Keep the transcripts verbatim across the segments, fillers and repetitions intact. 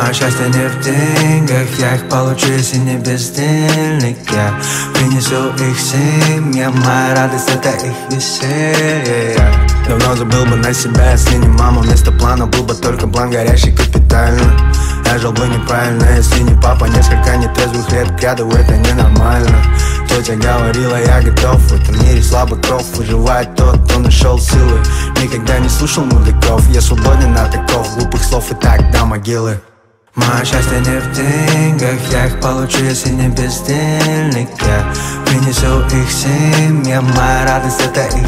Мое счастье не в деньгах, я их получу, если не бездельник. Я принесу их семьям, моя радость — это их веселье. Давно забыл бы на себя, если не мама. Вместо плана был бы только план, горящий капитально. Я жил бы неправильно, если не папа. Несколько нетрезвых лет к ряду, это ненормально. Тетя говорила, я готов. В этом мире слабаков выживает тот, кто нашел силы. Никогда не слушал мудаков, я свободен от оков, глупых слов и так до могилы. Мое счастье не в деньгах, я их получу, если не бездельник. Я принесу их семьям, моя радость — это их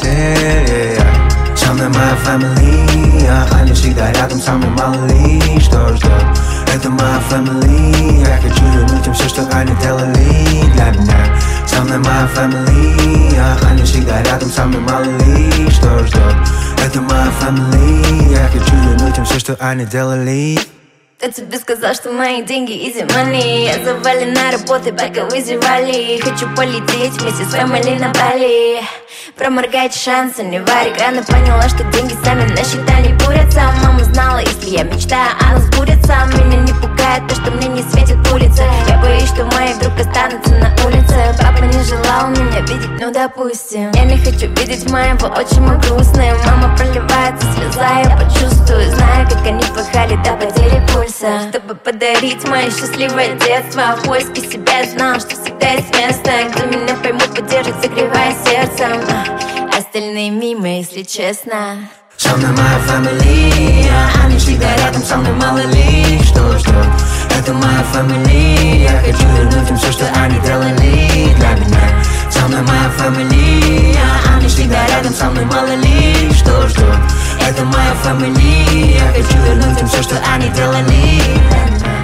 веселье. Со мной моя фамилия, они всегда рядом, самые малые, что ждет. Это моя фамилия, я хочу вернуть им все, что они делали для меня. Со мной моя фамилия, они всегда рядом, самые малые, что ждет. Это моя фамилия, я хочу вернуть им все, что они делали. Кто тебе сказал, что мои деньги easy money? Я завалена работой, пока вы зевали. Хочу полететь вместе с family на Бали. Проморгать шансы, не варик. Рано поняла, что деньги сами на счета не бурятся. Мама знала, если я мечтаю, она сбудется. Меня не пугает то, что мне не светит улица. Я боюсь, что мои вдруг останутся на улице. Папа не желал меня видеть, ну допустим. Я не хочу видеть моего отчима грустным. Мама проливается слеза, я почувствую. Знаю, как они пахали до потери пульса, чтобы подарить мое счастливое детство. В поиске себя знал, что всегда есть место, где меня поймут, поддержат, согревая сердцем. Остальные мимо, если честно. Со мной моя фамилия, они всегда рядом, со мной мало ли что ждет. Это моя фамилия, я хочу вернуть им все, что они делали для меня. Со мной моя фамилия, они всегда рядом, со мной мало ли что ждет. Это моя фамилия, я хочу вернуть им все, что они делали для меня.